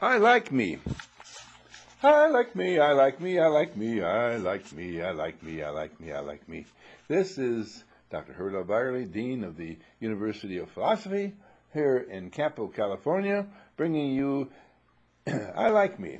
I like me. I like me, I like me, I like me, I like me, I like me, I like me, I like me. This is Dr. Herbert L. Byerly, Dean of the University of Philosophy here in Campo, California, bringing you I Like Me.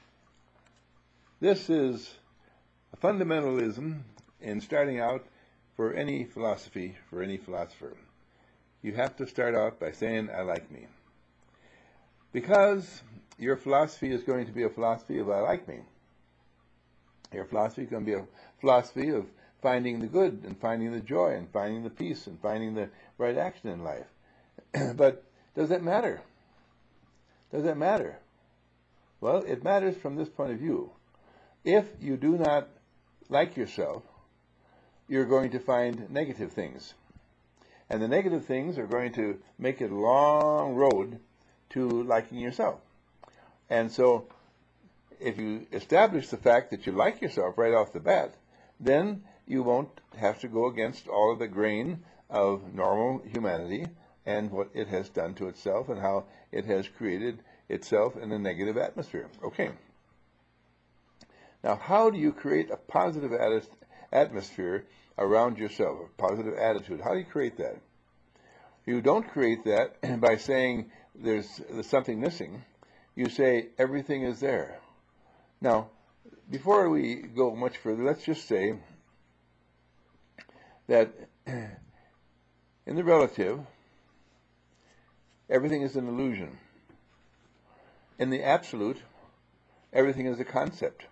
This is a fundamentalism in starting out for any philosophy, for any philosopher. You have to start out by saying, I like me. Because your philosophy is going to be a philosophy of I like me. Your philosophy is going to be a philosophy of finding the good and finding the joy and finding the peace and finding the right action in life. But does that matter? Does that matter? Well, it matters from this point of view. If you do not like yourself, you're going to find negative things. And the negative things are going to make it a long road to liking yourself. And so if you establish the fact that you like yourself right off the bat, then you won't have to go against all of the grain of normal humanity and what it has done to itself and how it has created itself in a negative atmosphere. Okay. Now, how do you create a positive atmosphere around yourself, a positive attitude? How do you create that? You don't create that by saying there's something missing. You say everything is there. Now, before we go much further, let's just say that in the relative, everything is an illusion. In the absolute, everything is a concept.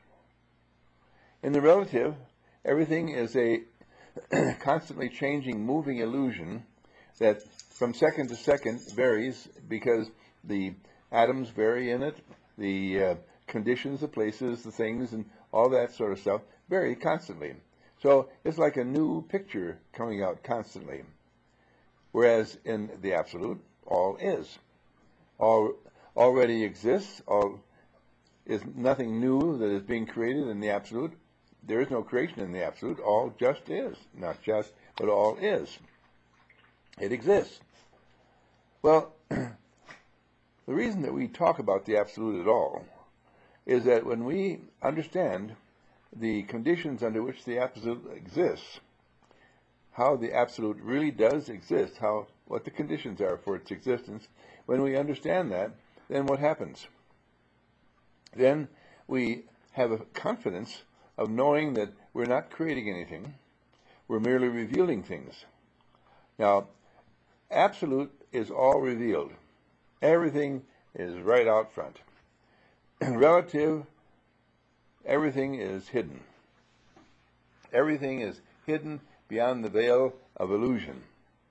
In the relative, everything is a constantly changing, moving illusion that from second to second varies because the atoms vary in it, the conditions, the places, the things, and all that sort of stuff vary constantly. So it's like a new picture coming out constantly. Whereas in the absolute, all is. All already exists. All is nothing new that is being created in the absolute. There is no creation in the absolute. All just is. Not just, but all is. It exists. Well, the reason that we talk about the absolute at all is that when we understand the conditions under which the absolute exists, how the absolute really does exist, what the conditions are for its existence, when we understand that, then what happens? Then we have a confidence of knowing that we're not creating anything, we're merely revealing things. Now, absolute is all revealed. Everything is right out front. Relative, everything is hidden. Everything is hidden beyond the veil of illusion.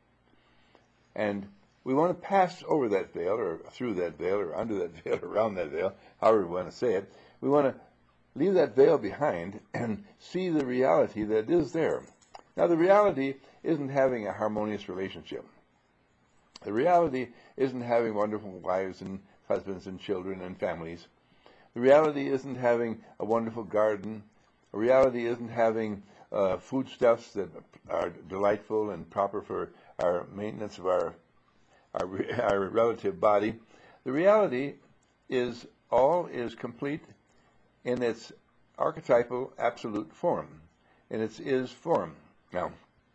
And we want to pass over that veil, or through that veil, or under that veil, or around that veil, however we want to say it. We want to leave that veil behind and see the reality that is there. Now, the reality isn't having a harmonious relationship. The reality isn't having wonderful wives and husbands and children and families. The reality isn't having a wonderful garden. The reality isn't having foodstuffs that are delightful and proper for our maintenance of our relative body. The reality is all is complete in its archetypal absolute form, in its is form. Now,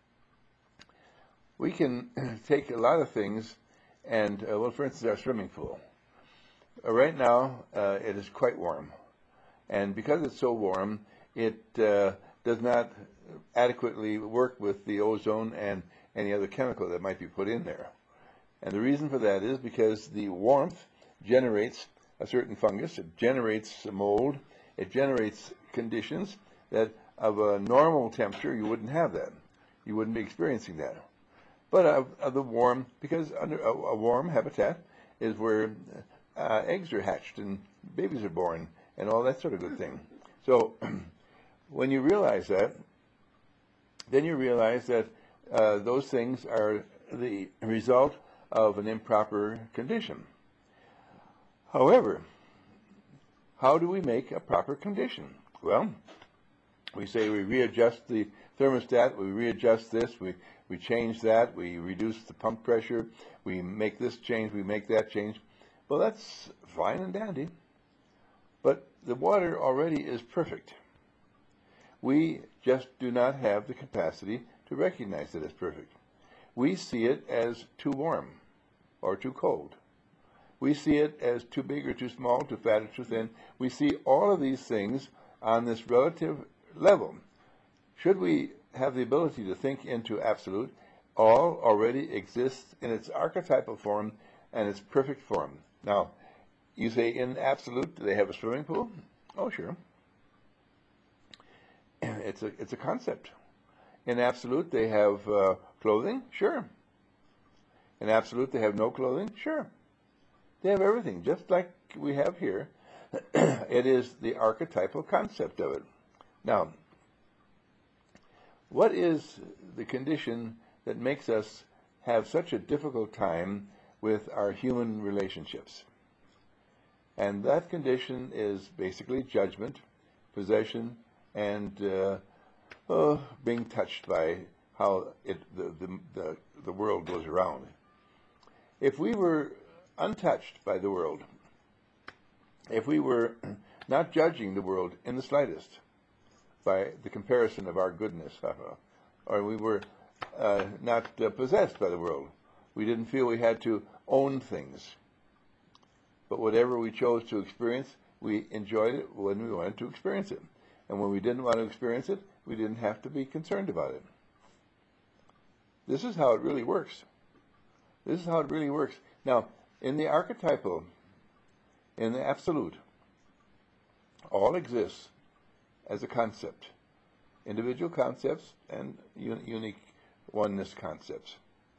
we can take a lot of things and, well, for instance, our swimming pool. Right now, it is quite warm. And because it's so warm, it does not adequately work with the ozone and any other chemical that might be put in there. And the reason for that is because the warmth generates a certain fungus, it generates mold, it generates conditions that of a normal temperature you wouldn't have that. You wouldn't be experiencing that. But of the warm, because under a warm habitat is where eggs are hatched and babies are born and all that sort of good thing. So when you realize that, then you realize that those things are the result of an improper condition. However, how do we make a proper condition? Well, we say we readjust the thermostat, we readjust this, we change that, we reduce the pump pressure, we make this change, we make that change. Well, that's fine and dandy, but the water already is perfect. We just do not have the capacity to recognize it as perfect. We see it as too warm or too cold. We see it as too big or too small, too fat or too thin. We see all of these things on this relative level. Should we have the ability to think into absolute, all already exists in its archetypal form and its perfect form. Now, you say in absolute, do they have a swimming pool? Oh, sure. It's a concept. In absolute, they have clothing? Sure. In absolute, they have no clothing? Sure. They have everything, just like we have here. It is the archetypal concept of it. Now, what is the condition that makes us have such a difficult time with our human relationships? And that condition is basically judgment, possession, and being touched by how the world goes around. If we were untouched by the world, if we were not judging the world in the slightest by the comparison of our goodness, or we were not possessed by the world, we didn't feel we had to own things, but whatever we chose to experience, we enjoyed it when we wanted to experience it. And when we didn't want to experience it, we didn't have to be concerned about it. This is how it really works. This is how it really works. Now, in the archetypal, in the absolute, all exists as a concept. Individual concepts and unique oneness concepts.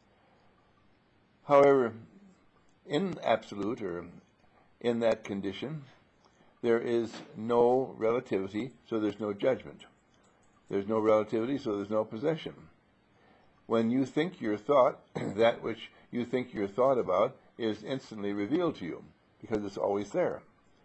However, in absolute, or in that condition, there is no relativity, so there's no judgment. There's no relativity, so there's no possession. When you think your thought, that which you think your thought about is instantly revealed to you, because it's always there.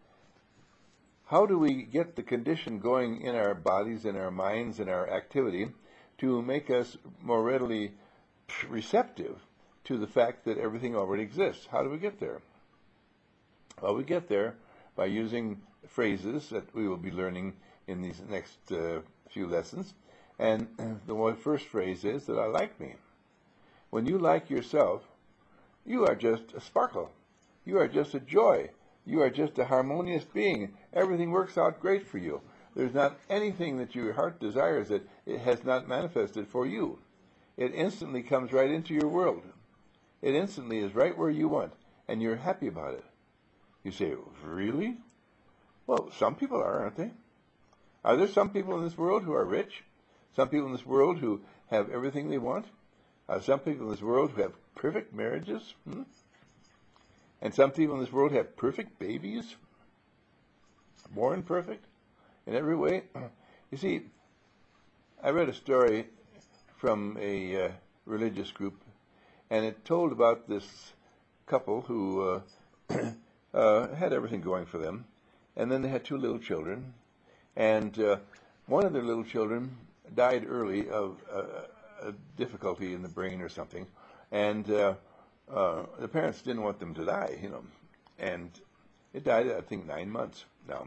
How do we get the condition going in our bodies, in our minds, in our activity, to make us more readily receptive to the fact that everything already exists? How do we get there? Well, we get there by using phrases that we will be learning in these next few lessons. And the first phrase is that I like me. When you like yourself, you are just a sparkle. You are just a joy. You are just a harmonious being. Everything works out great for you. There's not anything that your heart desires that it has not manifested for you. It instantly comes right into your world. It instantly is right where you want, and you're happy about it. You say, really? Well, some people are, aren't they? Are there some people in this world who are rich? Some people in this world who have everything they want? Some people in this world who have perfect marriages? And some people in this world have perfect babies? Born perfect in every way? You see, I read a story from a religious group, and it told about this couple who had everything going for them, and then they had two little children, and one of their little children died early of a difficulty in the brain or something, and the parents didn't want them to die, and it died at, I think, 9 months. Now,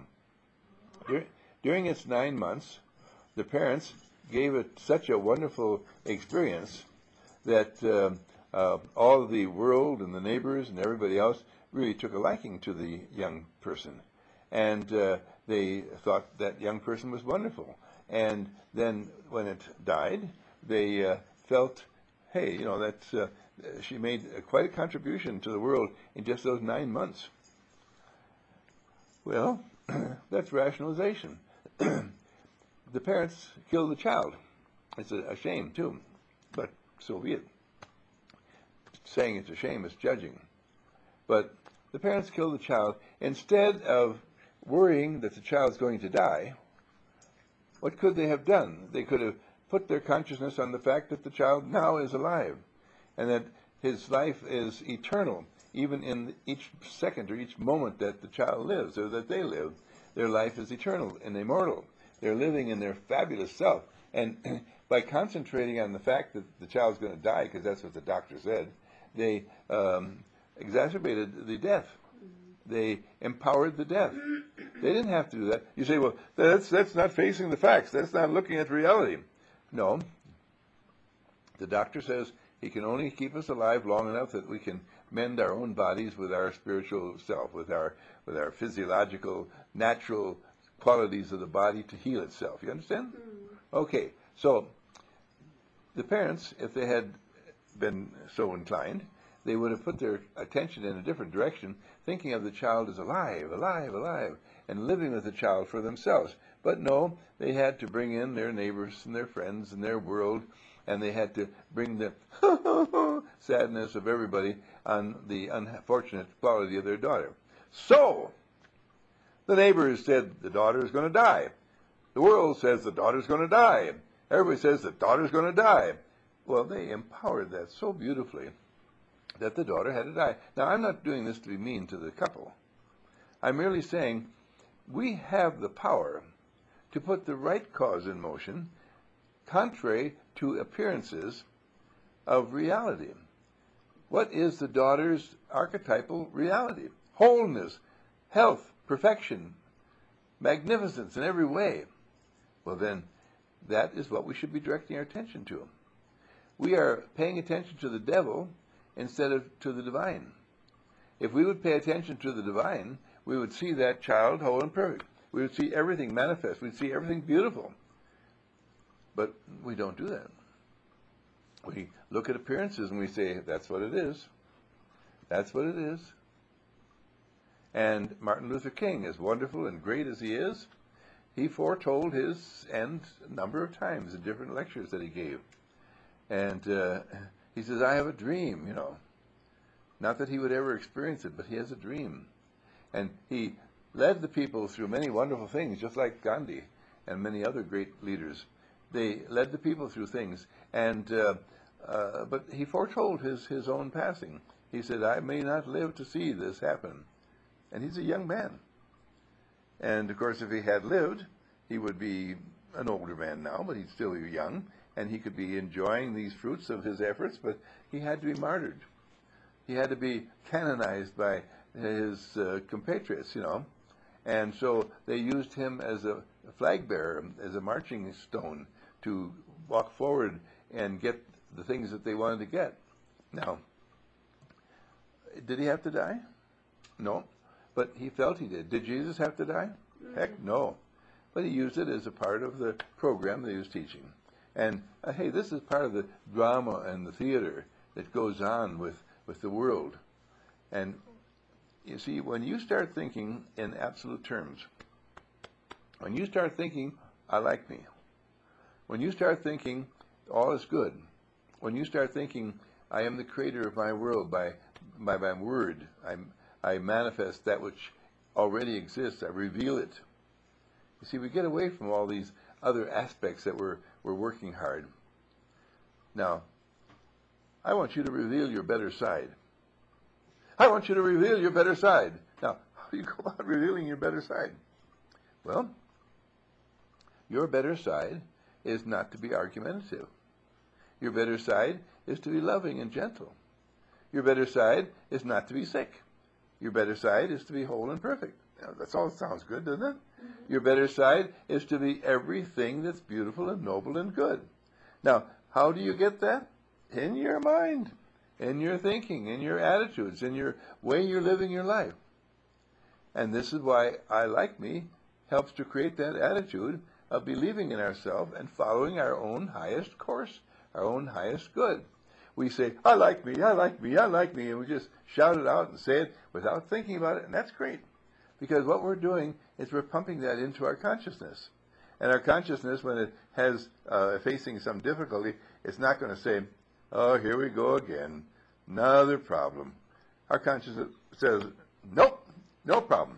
during its 9 months, the parents gave it such a wonderful experience that all the world and the neighbors and everybody else really took a liking to the young person, and they thought that young person was wonderful. And then when it died, they felt, hey, that she made quite a contribution to the world in just those 9 months. Well, that's rationalization. The parents killed the child. It's a shame, too, but so be it. Saying it's a shame is judging. But the parents killed the child. Instead of worrying that the child's going to die, what could they have done? They could have put their consciousness on the fact that the child now is alive, and that his life is eternal, even in each second or each moment that the child lives or that they live. Their life is eternal and immortal. They're living in their fabulous self. And by concentrating on the fact that the child's going to die, because that's what the doctor said, they exacerbated the death. they empowered the deaf. They didn't have to do that. You say, well, that's not facing the facts. That's not looking at reality. No. The doctor says he can only keep us alive long enough that we can mend our own bodies with our spiritual self, with our physiological, natural qualities of the body to heal itself. You understand? Okay. So the parents, if they had been so inclined, they would have put their attention in a different direction, thinking of the child as alive, alive, alive, and living with the child for themselves. But no, they had to bring in their neighbors and their friends and their world, and they had to bring the sadness of everybody on the unfortunate quality of their daughter. So, the neighbors said the daughter is going to die. The world says the daughter's going to die. Everybody says the daughter's going to die. Well, they empowered that so beautifully that the daughter had to die. Now, I'm not doing this to be mean to the couple. I'm merely saying we have the power to put the right cause in motion contrary to appearances of reality. What is the daughter's archetypal reality? Wholeness, health, perfection, magnificence in every way. Well, then, that is what we should be directing our attention to. We are paying attention to the devil instead of to the divine. If we would pay attention to the divine, we would see that child whole and perfect. We would see everything manifest. We'd see everything beautiful. But we don't do that. We look at appearances and we say, that's what it is. That's what it is. And Martin Luther King, as wonderful and great as he is, he foretold his end a number of times in different lectures that he gave. And he says, I have a dream, you know. Not that he would ever experience it, but he has a dream. And he led the people through many wonderful things, just like Gandhi and many other great leaders. They led the people through things. And but he foretold his own passing. He said, I may not live to see this happen. And he's a young man. And, of course, if he had lived, he would be an older man now, but he's still young, and he could be enjoying these fruits of his efforts, but he had to be martyred. He had to be canonized by his compatriots, you know. And so they used him as a flag bearer, as a marching stone to walk forward and get the things that they wanted to get. Now, did he have to die? No. But he felt he did. Did Jesus have to die? Heck, no. But he used it as a part of the program that he was teaching. And, hey, this is part of the drama and the theater that goes on with the world. And, you see, when you start thinking in absolute terms, when you start thinking, I like me, when you start thinking, all is good, when you start thinking, I am the creator of my world by my word, I manifest that which already exists. I reveal it. You see, we get away from all these other aspects that we're working hard. Now, I want you to reveal your better side. I want you to reveal your better side. Now, how do you go about revealing your better side? Well, your better side is not to be argumentative. Your better side is to be loving and gentle. Your better side is not to be sick. Your better side is to be whole and perfect. Now, that all sounds good, doesn't it? Your better side is to be everything that's beautiful and noble and good. Now, how do you get that? In your mind, in your thinking, in your attitudes, in your way you're living your life. And this is why I Like Me helps to create that attitude of believing in ourselves and following our own highest course, our own highest good. We say, I like me, I like me, I like me, and we just shout it out and say it without thinking about it, and that's great. Because what we're doing is we're pumping that into our consciousness. And our consciousness, when it has facing some difficulty, it's not going to say, oh, here we go again, another problem. Our consciousness says, nope, no problem.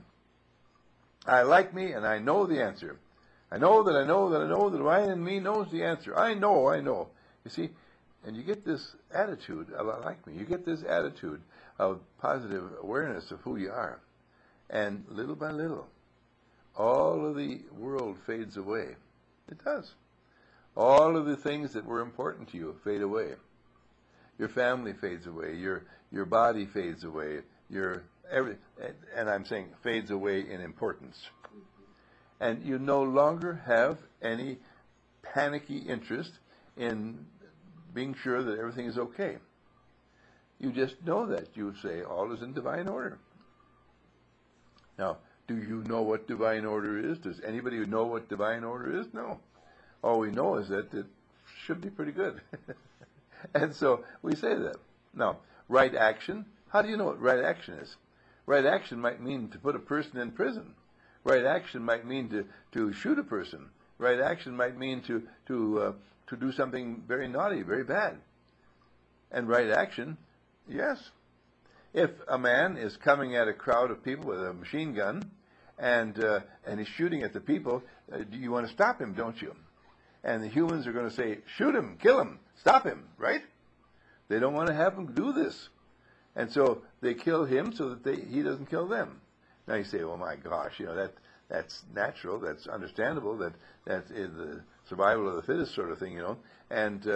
I like me, and I know the answer. I know that I know that I know that the divine in me knows the answer. I know, I know. You see, and you get this attitude of I like me. You get this attitude of positive awareness of who you are. And little by little, all of the world fades away. It does. All of the things that were important to you fade away. Your family fades away. Your body fades away. Your and I'm saying fades away in importance. And you no longer have any panicky interest in being sure that everything is okay. You just know that. You say, all is in divine order. Now, do you know what divine order is? Does anybody know what divine order is? No. All we know is that it should be pretty good. And so we say that. Now, right action, how do you know what right action is? Right action might mean to put a person in prison. Right action might mean to shoot a person. Right action might mean to do something very naughty, very bad. And right action, yes. If a man is coming at a crowd of people with a machine gun and he's shooting at the people, you want to stop him, don't you? And the humans are going to say, shoot him, kill him, stop him, right? They don't want to have him do this. And so they kill him so that he doesn't kill them. Now you say, oh my gosh, that's natural, that's understandable, that is the survival of the fittest sort of thing, And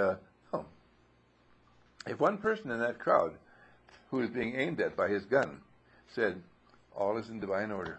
if one person in that crowd who is being aimed at by his gun said, all is in divine order,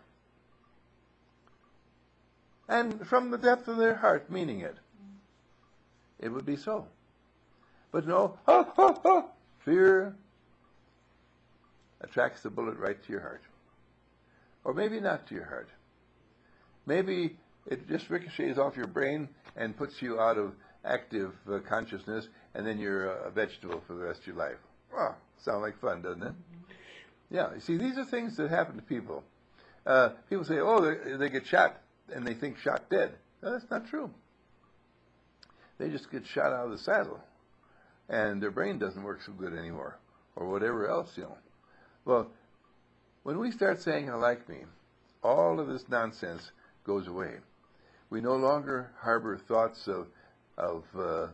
and from the depth of their heart meaning it, it would be so. But no, fear attracts the bullet right to your heart. Or maybe not to your heart. Maybe it just ricochets off your brain and puts you out of active consciousness, and then you're a vegetable for the rest of your life. Wow, sound like fun, doesn't it? Yeah, you see, these are things that happen to people. People say, oh, they get shot, and they think shot dead. No, that's not true. They just get shot out of the saddle, and their brain doesn't work so good anymore, or whatever else, Well, when we start saying, I like me, all of this nonsense goes away. We no longer harbor thoughts of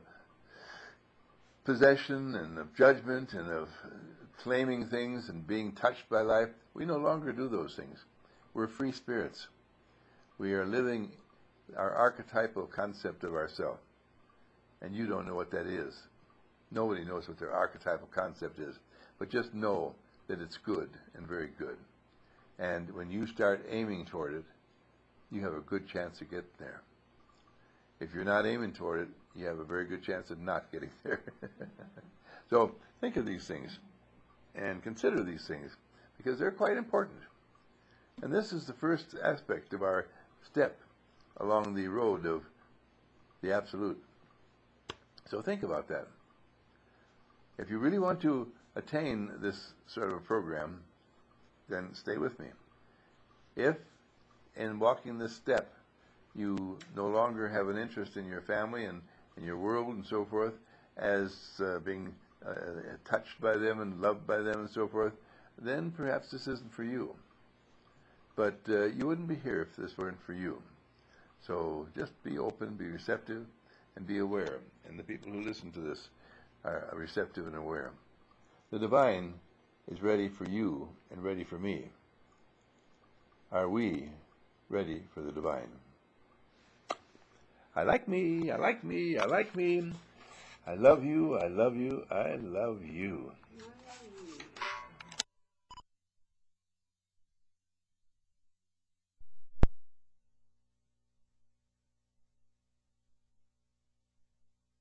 possession and of judgment and of claiming things and being touched by life. We no longer do those things. We're free spirits. We are living our archetypal concept of ourself. And you don't know what that is. Nobody knows what their archetypal concept is. But just know that it's good and very good. And when you start aiming toward it, you have a good chance of getting there. If you're not aiming toward it, you have a very good chance of not getting there. So think of these things and consider these things because they're quite important. And this is the first aspect of our step along the road of the absolute. So think about that. If you really want to attain this sort of a program, then stay with me. If in walking this step you no longer have an interest in your family and in your world and so forth as being touched by them and loved by them and so forth, then perhaps this isn't for you. But you wouldn't be here if this weren't for you. So just be open, be receptive, and be aware. And the people who listen to this are receptive and aware. The divine is ready for you and ready for me. Are we ready for the divine? I like me, I like me, I like me. I love you, I love you, I love you.